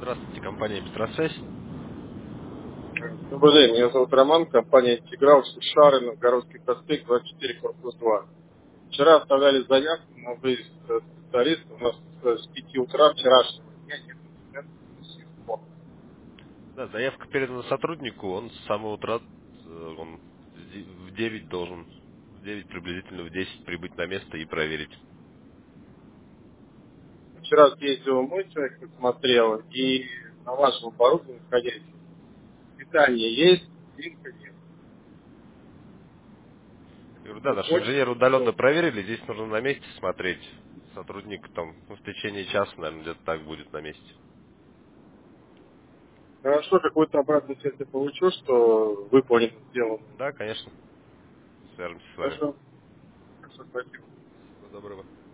Здравствуйте, компания «Быстросвязь». Добрый день, меня зовут Роман, компания «Интеграл», Шары, Новгородский проспект, 24, корпус 2. Вчера оставляли заявку на выезд специалиста, у нас с 5 утра вчерашнего дня нет документов до сих пор. Да, заявка передана сотруднику, он с самого утра, он в 9 должен, в 9 приблизительно, в 10 прибыть на место и проверить. Вчера съездил мой человек, посмотрел, и на вашем оборудовании входящем питание есть, линка нет. Я говорю, да, Ну, наши почта инженеры удаленно ничего. проверили, здесь нужно на месте смотреть. Сотрудник там в течение часа, наверное, где-то так будет на месте. Хорошо, какую-то обратную связь я получу, что выполнено, сделано. Да, конечно, свяжемся с вами. Хорошо, хорошо, спасибо. Всего доброго.